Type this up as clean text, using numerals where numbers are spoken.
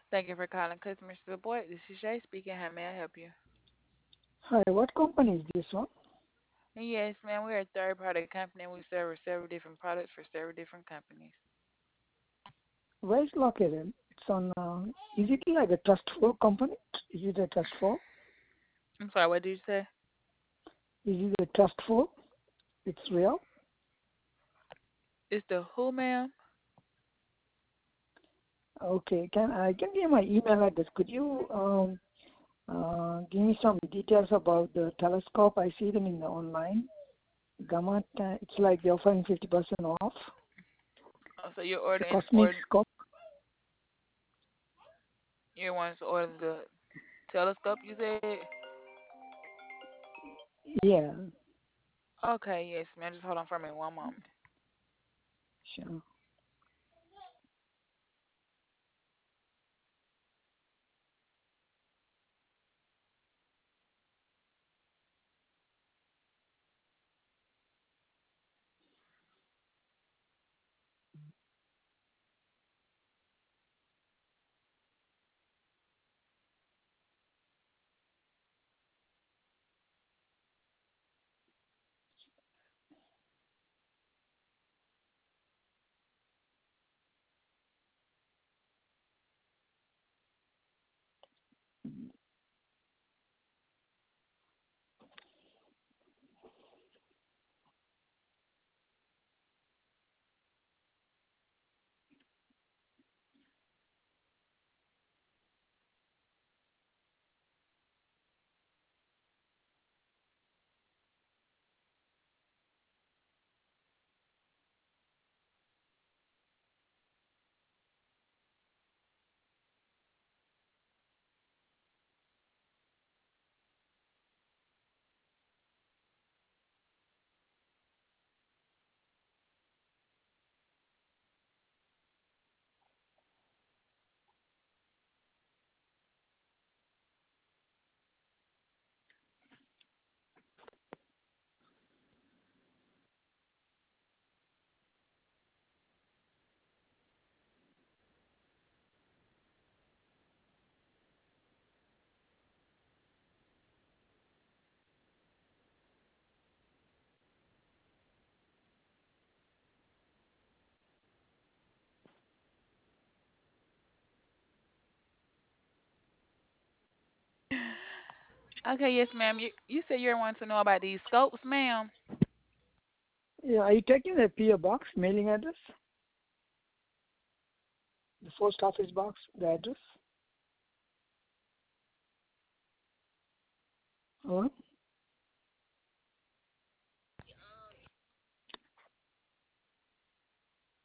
Thank you for calling customer support. This is Shay speaking. How may I help you? Hi, what company is this one? Yes, ma'am. We're a third party company. We serve several different products for several different companies. Where is it located? It's on. Is it like a trustful company? Is it a trustful? I'm sorry, what did you say? Is it a trustful? It's real. It's the who, ma'am? Okay, can I can give my email address? Could you give me some details about the telescope? I see them in the online. Gamma, it's like they're offering 50% off. Oh, so you're It's a ordering cosmic or scope. you want to order the telescope? You said. Yeah, Okay, yes, ma'am. Just hold on for me one moment. sure. Okay, yes, ma'am. You said you want to know about these scopes, ma'am. Yeah, are you taking the PO box mailing address? The post office box, the address? Hello?